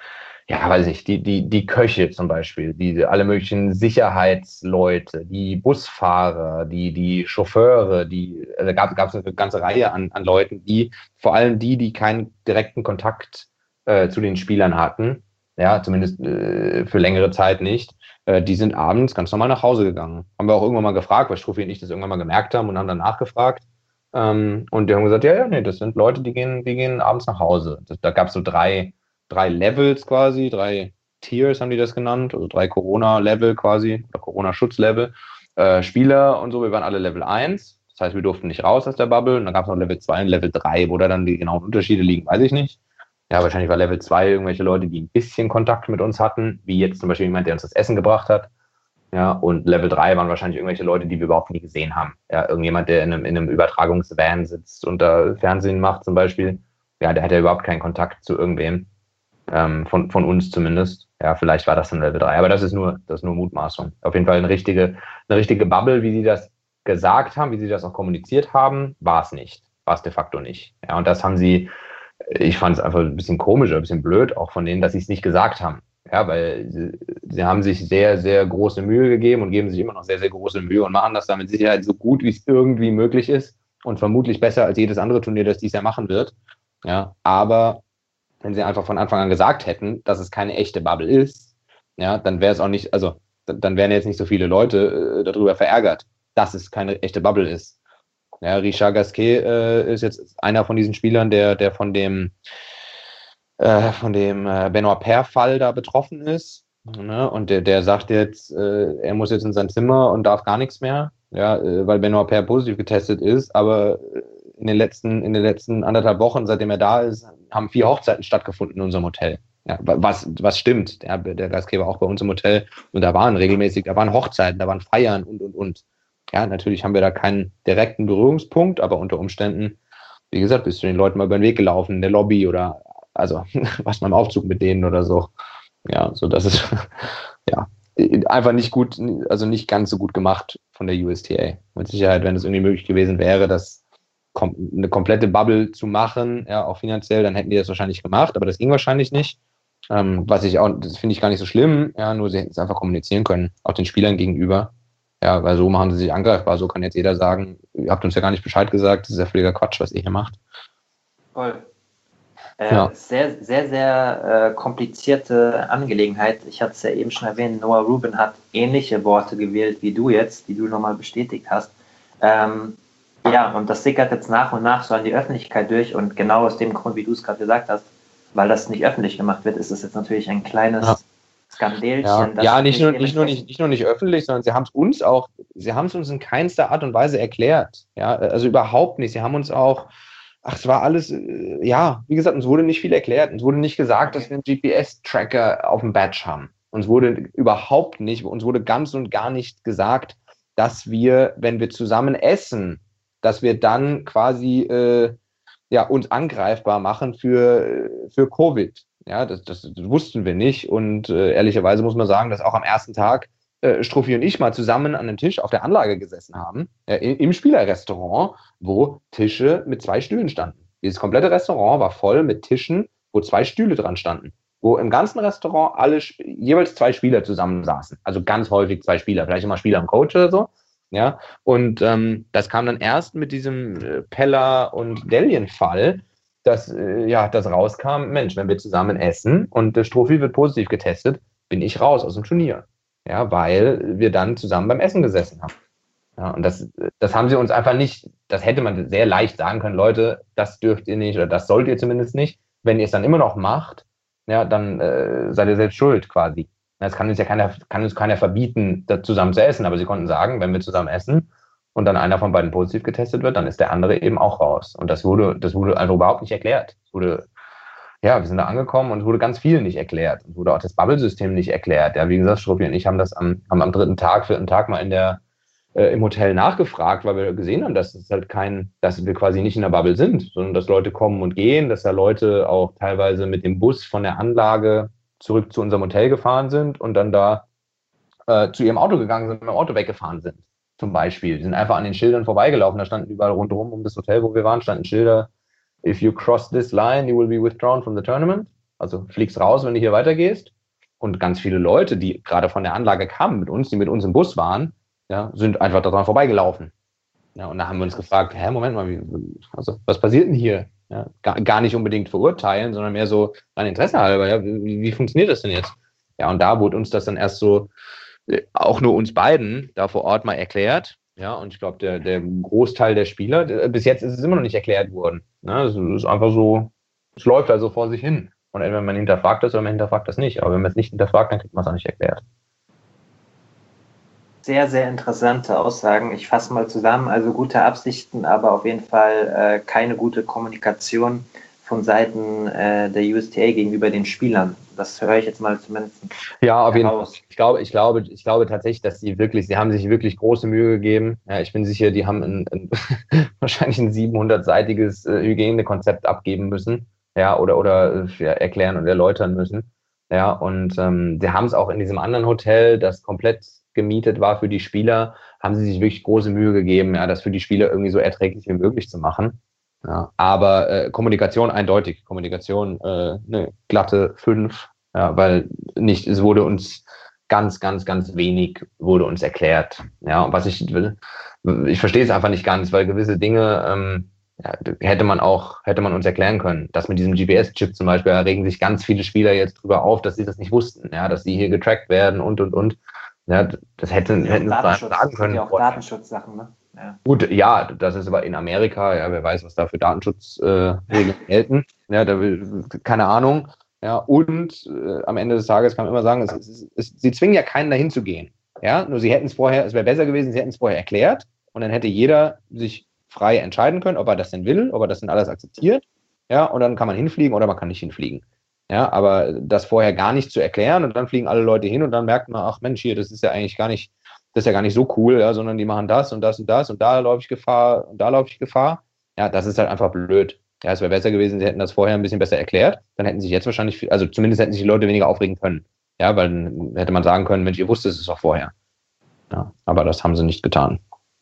ja, weiß nicht, die, die, die Köche zum Beispiel, die, alle möglichen Sicherheitsleute, die Busfahrer, die, die Chauffeure, die, also gab gab es eine ganze Reihe an, an Leuten, die, vor allem die, die keinen direkten Kontakt äh, zu den Spielern hatten, ja, zumindest äh, für längere Zeit nicht, äh, die sind abends ganz normal nach Hause gegangen. Haben wir auch irgendwann mal gefragt, weil Struffi und ich das irgendwann mal gemerkt haben und haben dann nachgefragt. Ähm, und die haben gesagt, ja, ja, nee, das sind Leute, die gehen, die gehen abends nach Hause. Das, da gab es so drei drei Levels quasi, drei Tiers haben die das genannt, also drei Corona-Level quasi, oder Corona-Schutz-Level, äh, Spieler und so, wir waren alle Level eins, das heißt, wir durften nicht raus aus der Bubble, und dann gab es noch Level zwei und Level drei, wo da dann die genauen Unterschiede liegen, weiß ich nicht. Ja, wahrscheinlich war Level zwei irgendwelche Leute, die ein bisschen Kontakt mit uns hatten, wie jetzt zum Beispiel jemand, der uns das Essen gebracht hat. Ja, und Level drei waren wahrscheinlich irgendwelche Leute, die wir überhaupt nie gesehen haben. Ja, irgendjemand, der in einem, in einem Übertragungsvan sitzt und da Fernsehen macht zum Beispiel, ja, der hat ja überhaupt keinen Kontakt zu irgendwem. Ähm, von, von uns zumindest. Ja, vielleicht war das dann Level drei, aber das ist nur, das ist nur Mutmaßung. Auf jeden Fall eine richtige, eine richtige Bubble, wie sie das gesagt haben, wie sie das auch kommuniziert haben, war es nicht. War es de facto nicht. Ja, und das haben sie, ich fand es einfach ein bisschen komisch, ein bisschen blöd, auch von denen, dass sie es nicht gesagt haben. Ja, weil sie, sie haben sich sehr, sehr große Mühe gegeben und geben sich immer noch sehr, sehr große Mühe und machen das da mit Sicherheit so gut, wie es irgendwie möglich ist und vermutlich besser als jedes andere Turnier, das dies Jahr machen wird. Ja, aber wenn sie einfach von Anfang an gesagt hätten, dass es keine echte Bubble ist, ja, dann wäre es auch nicht, also dann wären jetzt nicht so viele Leute äh, darüber verärgert, dass es keine echte Bubble ist. Ja, Richard Gasquet äh, ist jetzt einer von diesen Spielern, der, der von dem äh, von dem äh, Benoit Paire-Fall da betroffen ist. Ne? Und der, der sagt jetzt, äh, er muss jetzt in sein Zimmer und darf gar nichts mehr, ja, äh, weil Benoit Paire positiv getestet ist, aber in den letzten, in den letzten anderthalb Wochen, seitdem er da ist, haben vier Hochzeiten stattgefunden in unserem Hotel. Ja, was, was stimmt. Der, der Gastgeber war auch bei uns im Hotel und da waren regelmäßig, da waren Hochzeiten, da waren Feiern und, und, und. Ja, natürlich haben wir da keinen direkten Berührungspunkt, aber unter Umständen, wie gesagt, bist du den Leuten mal über den Weg gelaufen in der Lobby oder, also, was mal im Aufzug mit denen oder so. Ja, so, das ist, ja, einfach nicht gut, also nicht ganz so gut gemacht von der U S T A. Mit Sicherheit, wenn es irgendwie möglich gewesen wäre, dass eine komplette Bubble zu machen, ja, auch finanziell, dann hätten die das wahrscheinlich gemacht, aber das ging wahrscheinlich nicht. Ähm, was ich auch, das finde ich gar nicht so schlimm, ja, nur sie hätten es einfach kommunizieren können, auch den Spielern gegenüber. Ja, weil so machen sie sich angreifbar, so kann jetzt jeder sagen, ihr habt uns ja gar nicht Bescheid gesagt, das ist ja völliger Quatsch, was ihr hier macht. Voll. Äh, ja. Sehr, sehr, sehr äh, komplizierte Angelegenheit. Ich hatte es ja eben schon erwähnt, Noah Rubin hat ähnliche Worte gewählt wie du jetzt, die du nochmal bestätigt hast. Ähm, Ja, und das sickert jetzt nach und nach so an die Öffentlichkeit durch und genau aus dem Grund, wie du es gerade gesagt hast, weil das nicht öffentlich gemacht wird, ist es jetzt natürlich ein kleines ja. Skandelchen. Ja, ja nicht, nur, nicht, nur nicht, nicht nur nicht öffentlich, sondern sie haben es uns auch, sie haben es uns in keinster Art und Weise erklärt. Ja, also überhaupt nicht. Sie haben uns auch, ach, es war alles, ja, wie gesagt, uns wurde nicht viel erklärt. Uns wurde nicht gesagt, okay. dass wir einen G P S-Tracker auf dem Badge haben. Uns wurde überhaupt nicht, uns wurde ganz und gar nicht gesagt, dass wir, wenn wir zusammen essen, dass wir dann quasi äh, ja, uns angreifbar machen für, für Covid. Ja, das, das, das wussten wir nicht. Und äh, ehrlicherweise muss man sagen, dass auch am ersten Tag äh, Struffi und ich mal zusammen an einem Tisch auf der Anlage gesessen haben, äh, im, im Spielerrestaurant, wo Tische mit zwei Stühlen standen. Dieses komplette Restaurant war voll mit Tischen, wo zwei Stühle dran standen. Wo im ganzen Restaurant alle jeweils zwei Spieler zusammensaßen. Also ganz häufig zwei Spieler, vielleicht immer Spieler und Coach oder so. Ja, und ähm, das kam dann erst mit diesem äh, Pella- und Delien-Fall, dass äh, ja, das rauskam, Mensch, wenn wir zusammen essen und der Struffi wird positiv getestet, bin ich raus aus dem Turnier. Ja, weil wir dann zusammen beim Essen gesessen haben. Ja, und das, das haben sie uns einfach nicht, das hätte man sehr leicht sagen können, Leute, das dürft ihr nicht oder das sollt ihr zumindest nicht. Wenn ihr es dann immer noch macht, ja, dann äh, seid ihr selbst schuld quasi. Das kann uns ja keiner, kann uns keiner verbieten, da zusammen zu essen, aber sie konnten sagen, wenn wir zusammen essen und dann einer von beiden positiv getestet wird, dann ist der andere eben auch raus. Und das wurde, das wurde einfach überhaupt nicht erklärt. Es wurde, ja, wir sind da angekommen und es wurde ganz viel nicht erklärt. Es wurde auch das Bubble-System nicht erklärt. Ja, wie gesagt, Struppi und ich haben das am, haben am dritten Tag, vierten Tag mal in der, äh, im Hotel nachgefragt, weil wir gesehen haben, dass es halt kein, dass wir quasi nicht in der Bubble sind, sondern dass Leute kommen und gehen, dass da Leute auch teilweise mit dem Bus von der Anlage zurück zu unserem Hotel gefahren sind und dann da äh, zu ihrem Auto gegangen sind und mit dem Auto weggefahren sind. Zum Beispiel. Die sind einfach an den Schildern vorbeigelaufen. Da standen überall rundherum um das Hotel, wo wir waren, standen Schilder: If you cross this line, you will be withdrawn from the tournament. Also fliegst raus, wenn du hier weitergehst. Und ganz viele Leute, die gerade von der Anlage kamen mit uns, die mit uns im Bus waren, ja, sind einfach daran vorbeigelaufen. Ja, und da haben wir uns gefragt, hä, Moment mal, wie, also, was passiert denn hier? Ja, gar, gar nicht unbedingt verurteilen, sondern mehr so ein Interesse halber. Ja, wie, wie funktioniert das denn jetzt? Ja, und da wurde uns das dann erst so, auch nur uns beiden, da vor Ort mal erklärt. Ja, und ich glaube, der, der Großteil der Spieler, der, bis jetzt ist es immer noch nicht erklärt worden. Ja, es ist einfach so, es läuft also vor sich hin. Und entweder man hinterfragt das oder man hinterfragt das nicht. Aber wenn man es nicht hinterfragt, dann kriegt man es auch nicht erklärt. Sehr, sehr interessante Aussagen. Ich fasse mal zusammen. Also gute Absichten, aber auf jeden Fall äh, keine gute Kommunikation von Seiten äh, der U S T A gegenüber den Spielern. Das höre ich jetzt mal zumindest. Ja, auf jeden Fall. Ich glaube, ich glaube, ich glaube tatsächlich, dass sie wirklich, sie haben sich wirklich große Mühe gegeben. Ja, ich bin sicher, die haben ein, ein wahrscheinlich ein siebenhundertseitiges äh, Hygienekonzept abgeben müssen, ja, oder oder ja, erklären und erläutern müssen. Ja, und ähm, sie haben es auch in diesem anderen Hotel, das komplett gemietet war für die Spieler, haben sie sich wirklich große Mühe gegeben, ja, das für die Spieler irgendwie so erträglich wie möglich zu machen. Ja, aber äh, Kommunikation eindeutig, Kommunikation äh, eine glatte fünf, ja, weil nicht, es wurde uns ganz, ganz, ganz wenig wurde uns erklärt. Ja, und was ich will, ich verstehe es einfach nicht ganz, weil gewisse Dinge ähm, ja, hätte man auch, hätte man uns erklären können. Das mit diesem G P S-Chip zum Beispiel, da regen sich ganz viele Spieler jetzt drüber auf, dass sie das nicht wussten, ja, dass sie hier getrackt werden und und und. Ja, das hätten, ja, hätten wir sagen können. Ja, auch Datenschutzsachen, ne? Ja. Gut, ja, das ist aber in Amerika, ja, wer weiß, was da für Datenschutzregeln äh, gelten. Ja, da will, keine Ahnung. Ja, und äh, am Ende des Tages kann man immer sagen, es, es, es, sie zwingen ja keinen dahin zu gehen. Ja, nur sie hätten es vorher, es wäre besser gewesen, sie hätten es vorher erklärt und dann hätte jeder sich frei entscheiden können, ob er das denn will, ob er das denn alles akzeptiert. Ja, und dann kann man hinfliegen oder man kann nicht hinfliegen. Ja, aber das vorher gar nicht zu erklären und dann fliegen alle Leute hin und dann merkt man, ach Mensch, hier, das ist ja eigentlich gar nicht, das ist ja gar nicht so cool, ja, sondern die machen das und das und das und da laufe ich Gefahr und da laufe ich Gefahr. Ja, das ist halt einfach blöd. Ja, es wäre besser gewesen, sie hätten das vorher ein bisschen besser erklärt, dann hätten sich jetzt wahrscheinlich, also zumindest hätten sich die Leute weniger aufregen können. Ja, weil dann hätte man sagen können, Mensch, ihr wusstet es doch vorher. Ja, aber das haben sie nicht getan.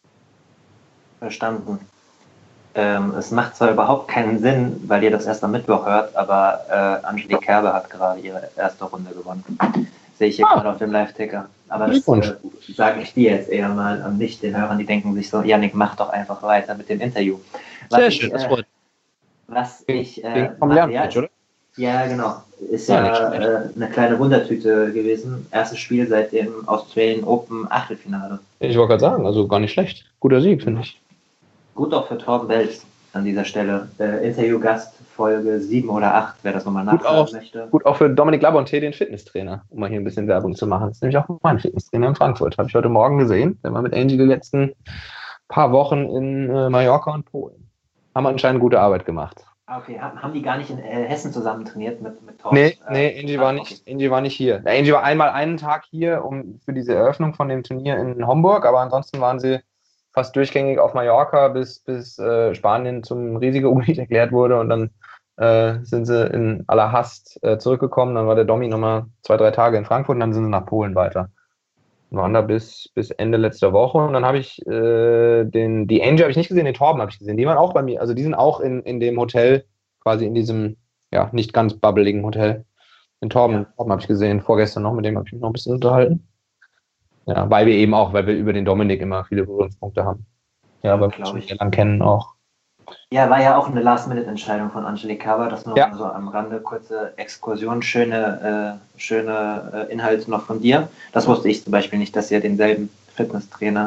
Verstanden. Ähm, es macht zwar überhaupt keinen Sinn, weil ihr das erst am Mittwoch hört, aber äh, Angelique Kerber hat gerade ihre erste Runde gewonnen. Sehe ich hier ah. gerade auf dem Live-Ticker. Aber das äh, sage ich dir jetzt eher mal an nicht den Hörern, die denken sich so, Yannick, mach doch einfach weiter mit dem Interview. Was Sehr ich, schön, das äh, freut Was ich... Äh, vom Lernpitch, oder? Ja, genau. Ist ja, ja äh, eine kleine Wundertüte gewesen. Erstes Spiel seit dem Australian Open Achtelfinale. Ich wollte gerade sagen, also gar nicht schlecht. Guter Sieg, finde ich. Gut auch für Torben Welz an dieser Stelle. Äh, Interviewgast Folge sieben oder acht, wer das nochmal nachschauen möchte. Gut auch für Dominik Labonté, den Fitnesstrainer, um mal hier ein bisschen Werbung zu machen. Das ist nämlich auch mein Fitnesstrainer in Frankfurt. Habe ich heute Morgen gesehen. Der war mit Angie die letzten paar Wochen in äh, Mallorca und Polen. Haben anscheinend gute Arbeit gemacht. Okay, haben die gar nicht in äh, Hessen zusammen trainiert mit, mit Torben? Nee, nee, Angie, äh, war nicht, Angie war nicht hier. Angie war einmal einen Tag hier um für diese Eröffnung von dem Turnier in Homburg, aber ansonsten waren sie fast durchgängig auf Mallorca, bis, bis äh, Spanien zum Risikogebiet erklärt wurde und dann äh, sind sie in aller Hast äh, zurückgekommen. Dann war der Domi nochmal zwei, drei Tage in Frankfurt und dann sind sie nach Polen weiter. Wir waren da bis, bis Ende letzter Woche und dann habe ich äh, den, die Angie habe ich nicht gesehen, den Torben habe ich gesehen. Die waren auch bei mir, also die sind auch in, in dem Hotel, quasi in diesem, ja, nicht ganz bubbeligen Hotel. Den Torben, ja. Torben habe ich gesehen, vorgestern noch, mit dem habe ich mich noch ein bisschen unterhalten. Ja, weil wir eben auch, weil wir über den Dominik immer viele Berührungspunkte haben. Ja, weil wir uns lang kennen auch. Ja, war ja auch eine Last-Minute-Entscheidung von Angelique Kerber, das nur ja. so am Rande, kurze Exkursion, schöne, äh, schöne äh, Inhalte noch von dir. Das wusste ich zum Beispiel nicht, dass ihr denselben Fitnesstrainer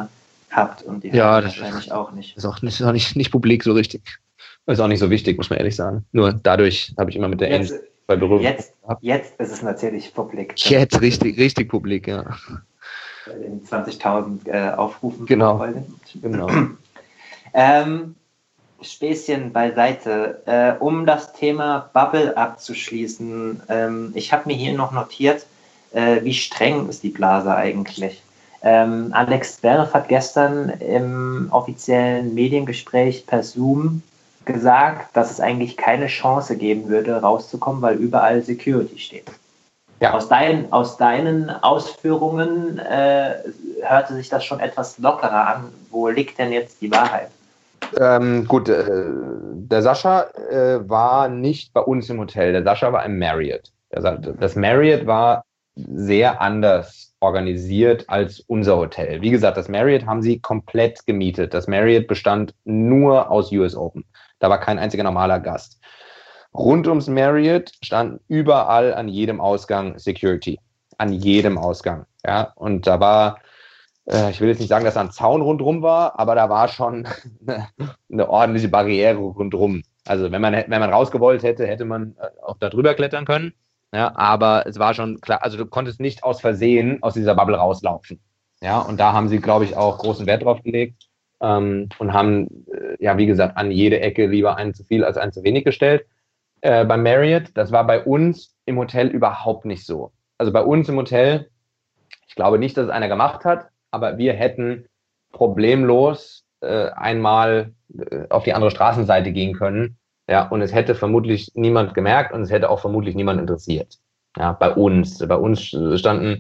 habt und die ja, haben das wahrscheinlich auch nicht. Ist auch nicht, ist auch nicht, nicht publik so richtig. Ist auch nicht so wichtig, muss man ehrlich sagen. Nur dadurch habe ich immer mit der Jetzt, N bei Berührung jetzt, gehabt. jetzt ist es natürlich publik. Jetzt richtig, richtig publik, ja. Bei den zwanzigtausend äh, Aufrufen. Genau. genau. ähm, Späßchen beiseite. Äh, um das Thema Bubble abzuschließen, ähm, ich habe mir hier noch notiert, äh, wie streng ist die Blase eigentlich? Ähm, Alex Zverev hat gestern im offiziellen Mediengespräch per Zoom gesagt, dass es eigentlich keine Chance geben würde, rauszukommen, weil überall Security steht. Ja. Aus, dein, aus deinen Ausführungen äh, hörte sich das schon etwas lockerer an. Wo liegt denn jetzt die Wahrheit? Ähm, gut, äh, der Sascha äh, war nicht bei uns im Hotel. Der Sascha war im Marriott. Das Marriott war sehr anders organisiert als unser Hotel. Wie gesagt, das Marriott haben sie komplett gemietet. Das Marriott bestand nur aus U S Open. Da war kein einziger normaler Gast. Rund ums Marriott standen überall an jedem Ausgang Security. An jedem Ausgang. Ja, und da war, äh, ich will jetzt nicht sagen, dass da ein Zaun rundherum war, aber da war schon eine, eine ordentliche Barriere rundherum. Also wenn man, wenn man rausgewollt hätte, hätte man auch da drüber klettern können. Ja, aber es war schon klar, also du konntest nicht aus Versehen aus dieser Bubble rauslaufen. Ja, und da haben sie, glaube ich, auch großen Wert drauf gelegt ähm, und haben, äh, ja, wie gesagt, an jede Ecke lieber einen zu viel als einen zu wenig gestellt. Äh, beim Marriott, das war bei uns im Hotel überhaupt nicht so. Also bei uns im Hotel, ich glaube nicht, dass es einer gemacht hat, aber wir hätten problemlos äh, einmal äh, auf die andere Straßenseite gehen können. Ja, und es hätte vermutlich niemand gemerkt und es hätte auch vermutlich niemand interessiert. Ja, bei uns. Bei uns standen,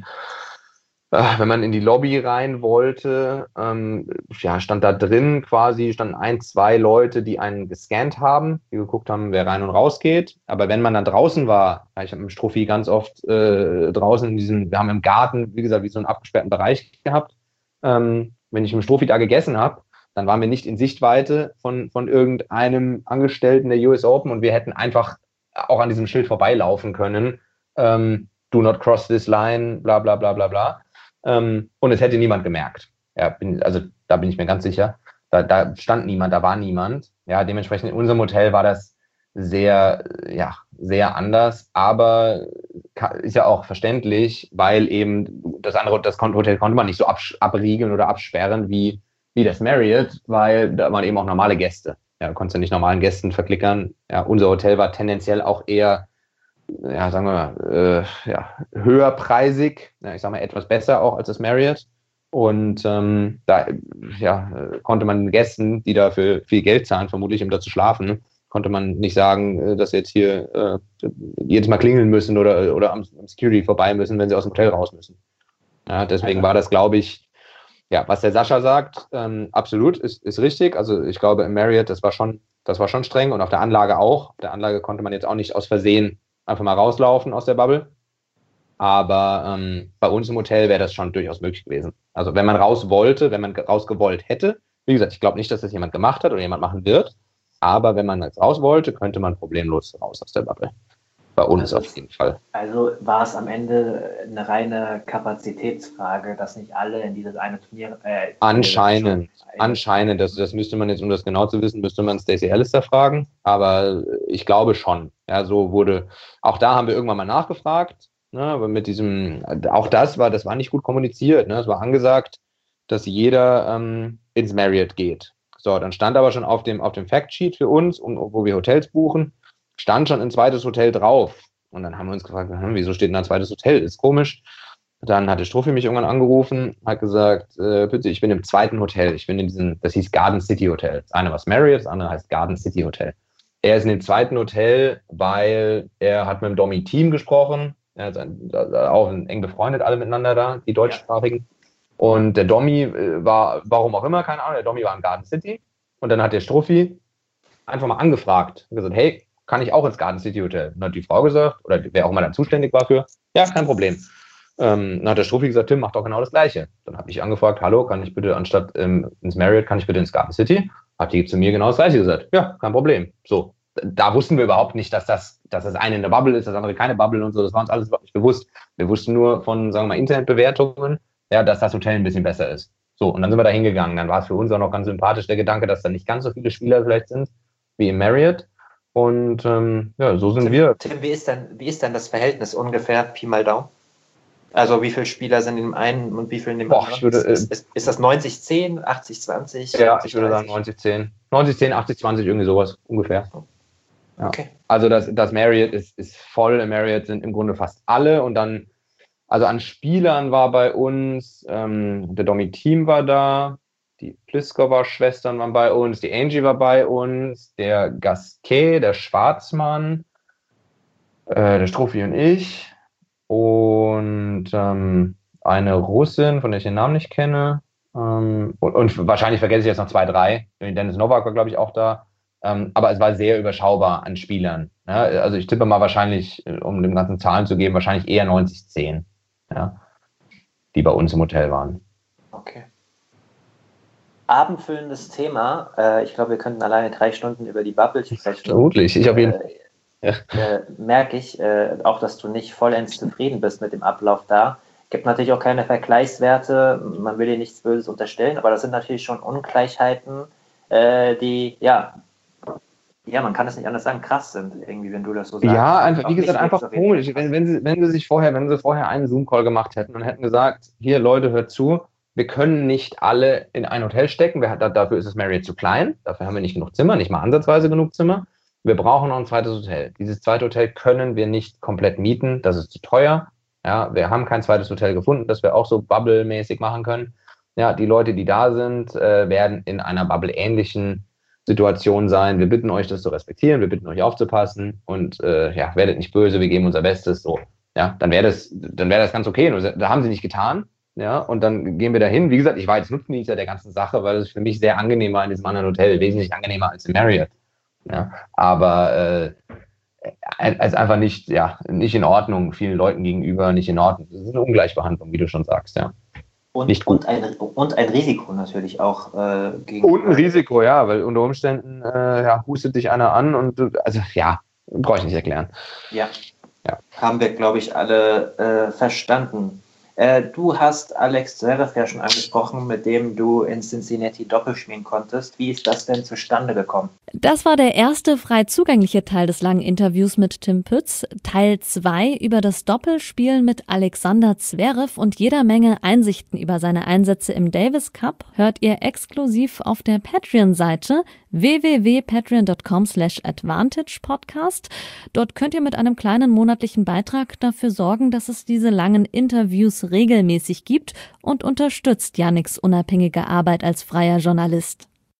äh, wenn man in die Lobby rein wollte, ähm, ja, stand da drin quasi, standen ein, zwei Leute, die einen gescannt haben, die geguckt haben, wer rein und raus geht. Aber wenn man dann draußen war, ich habe mit Strophi ganz oft äh, draußen in diesem, wir haben im Garten, wie gesagt, wie so einen abgesperrten Bereich gehabt. Ähm, wenn ich mit Strophi da gegessen habe, dann waren wir nicht in Sichtweite von, von irgendeinem Angestellten der U S Open und wir hätten einfach auch an diesem Schild vorbeilaufen können. Ähm, do not cross this line, bla bla bla bla bla. Ähm, und es hätte niemand gemerkt. Ja, bin, also da bin ich mir ganz sicher. Da, da stand niemand, da war niemand. Ja, dementsprechend in unserem Hotel war das sehr, ja, sehr anders, aber ist ja auch verständlich, weil eben das andere, das Hotel konnte man nicht so ab, abriegeln oder absperren wie wie das Marriott, weil da waren eben auch normale Gäste. Ja, du konntest ja nicht normalen Gästen verklickern. Ja, unser Hotel war tendenziell auch eher, ja, sagen wir mal, äh, ja, höherpreisig. Ja, ich sag mal, etwas besser auch als das Marriott. Und ähm, da ja, konnte man Gästen, die dafür viel Geld zahlen, vermutlich, um da zu schlafen, konnte man nicht sagen, dass sie jetzt hier äh, jedes Mal klingeln müssen oder, oder am, am Security vorbei müssen, wenn sie aus dem Hotel raus müssen. Ja, deswegen war das, glaube ich, ja, was der Sascha sagt, ähm, absolut, ist, ist richtig. Also ich glaube, im Marriott, das war schon, das war schon streng und auf der Anlage auch. Auf der Anlage konnte man jetzt auch nicht aus Versehen einfach mal rauslaufen aus der Bubble. Aber ähm, bei uns im Hotel wäre das schon durchaus möglich gewesen. Also wenn man raus wollte, wenn man rausgewollt hätte, wie gesagt, ich glaube nicht, dass das jemand gemacht hat oder jemand machen wird. Aber wenn man jetzt raus wollte, könnte man problemlos raus aus der Bubble. Bei uns also auf jeden Fall. Also war es am Ende eine reine Kapazitätsfrage, dass nicht alle in dieses eine Turnier... Äh, anscheinend, anscheinend. Das, das müsste man jetzt, um das genau zu wissen, müsste man Stacey Alistair fragen. Aber ich glaube schon. Ja, so wurde... Auch da haben wir irgendwann mal nachgefragt. Ne, aber mit diesem... Auch das war, das war nicht gut kommuniziert. Ne? Es war angesagt, dass jeder ähm, ins Marriott geht. So, dann stand aber schon auf dem, auf dem Factsheet für uns, um, wo wir Hotels buchen, stand schon ein zweites Hotel drauf. Und dann haben wir uns gefragt, hm, wieso steht denn ein zweites Hotel? Ist komisch. Dann hatte Strophi mich irgendwann angerufen, hat gesagt, äh, bitte, ich bin im zweiten Hotel. Ich bin in diesem, das hieß Garden City Hotel. Das eine war Marriott, das andere heißt Garden City Hotel. Er ist in dem zweiten Hotel, weil er hat mit dem Domi-Team gesprochen. Er ist ein, auch eng befreundet, alle miteinander da, die deutschsprachigen. Und der Domi äh, war, warum auch immer, keine Ahnung, der Domi war in Garden City. Und dann hat der Strophi einfach mal angefragt und gesagt, hey, kann ich auch ins Garden City Hotel? Und dann hat die Frau gesagt, oder wer auch immer dann zuständig war für, ja, kein Problem. Ähm, dann hat der Strophi gesagt, Tim, mach doch genau das Gleiche. Dann habe ich angefragt, hallo, kann ich bitte anstatt ähm, ins Marriott, kann ich bitte ins Garden City? Hat die zu mir genau das Gleiche gesagt. Ja, kein Problem. So, da wussten wir überhaupt nicht, dass das, dass das eine eine Bubble ist, das andere keine Bubble und so. Das war uns alles überhaupt nicht bewusst. Wir wussten nur von, sagen wir mal, Internetbewertungen, ja, dass das Hotel ein bisschen besser ist. So, und dann sind wir da hingegangen. Dann war es für uns auch noch ganz sympathisch, der Gedanke, dass da nicht ganz so viele Spieler vielleicht sind, wie im Marriott. Und ähm, ja, so sind Tim, wir. Tim, wie ist denn, wie ist denn das Verhältnis ungefähr, Pi mal Daumen? Also wie viele Spieler sind in dem einen und wie viele in dem Boah, anderen? ich würde, ist, ist, ist das neunzig zehn, achtzig zwanzig? Ja, ich würde sagen neunzig zehn. neunzig zehn, achtzig zwanzig, irgendwie sowas ungefähr. Ja. Okay. Also das, das Marriott ist, ist voll. Im Marriott sind im Grunde fast alle. Und dann, also an Spielern war bei uns, ähm, der Domi-Team war da, die Pliskova-Schwestern waren bei uns, die Angie war bei uns, der Gasquet, der Schwarzmann, äh, der Struffi und ich und ähm, eine Russin, von der ich den Namen nicht kenne. Ähm, und, und wahrscheinlich vergesse ich jetzt noch zwei, drei. Dennis Novak war, glaube ich, auch da. Ähm, aber es war sehr überschaubar an Spielern. Ja? Also ich tippe mal wahrscheinlich, um dem ganzen Zahlen zu geben, wahrscheinlich eher neunzig zehn, ja? Die bei uns im Hotel waren. Okay. Abendfüllendes Thema. Äh, ich glaube, wir könnten alleine drei Stunden über die Bubble sprechen. Vermutlich, ich auf jeden Fall. Äh, ja. äh, merke ich äh, auch, dass du nicht vollends zufrieden bist mit dem Ablauf da. Gibt natürlich auch keine Vergleichswerte. Man will dir nichts Böses unterstellen, aber das sind natürlich schon Ungleichheiten, äh, die, ja, ja, man kann es nicht anders sagen, krass sind, irgendwie, wenn du das so sagst. Ja, einfach, wie gesagt, einfach komisch. Wenn, wenn, sie, wenn sie sich vorher, wenn sie vorher einen Zoom-Call gemacht hätten und hätten gesagt, hier, Leute, hört zu, wir können nicht alle in ein Hotel stecken, wir, dafür ist das Marriott zu klein, dafür haben wir nicht genug Zimmer, nicht mal ansatzweise genug Zimmer. Wir brauchen noch ein zweites Hotel. Dieses zweite Hotel können wir nicht komplett mieten, das ist zu teuer. Ja, wir haben kein zweites Hotel gefunden, das wir auch so Bubble-mäßig machen können. Ja, die Leute, die da sind, äh, werden in einer Bubble-ähnlichen Situation sein. Wir bitten euch, das zu respektieren, wir bitten euch aufzupassen und äh, ja, werdet nicht böse, wir geben unser Bestes. So, ja, dann wäre das, dann wäre das ganz okay. Nur, da haben sie nicht getan. Ja, und dann gehen wir dahin. Wie gesagt, ich war jetzt Nutznießer der ganzen Sache, weil es für mich sehr angenehm war in diesem anderen Hotel, wesentlich angenehmer als im Marriott. Ja, aber äh, als einfach nicht, ja, nicht in Ordnung, vielen Leuten gegenüber nicht in Ordnung. Das ist eine Ungleichbehandlung, wie du schon sagst, ja. Und, nicht gut. Und, ein, und ein Risiko natürlich auch. Äh, gegenüber. Und ein Risiko, ja, weil unter Umständen äh, ja, hustet dich einer an und du, also ja, brauche ich nicht erklären. Ja, ja. Haben wir, glaube ich, alle äh, verstanden. Äh, du hast Alex Zverev ja schon angesprochen, mit dem du in Cincinnati Doppel spielen konntest. Wie ist das denn zustande gekommen? Das war der erste frei zugängliche Teil des langen Interviews mit Tim Pütz. Teil zwei über das Doppelspielen mit Alexander Zverev und jeder Menge Einsichten über seine Einsätze im Davis Cup hört ihr exklusiv auf der Patreon-Seite w w w punkt patreon punkt com slash advantage podcast. Dort könnt ihr mit einem kleinen monatlichen Beitrag dafür sorgen, dass es diese langen Interviews regelmäßig gibt und unterstützt Yannicks unabhängige Arbeit als freier Journalist.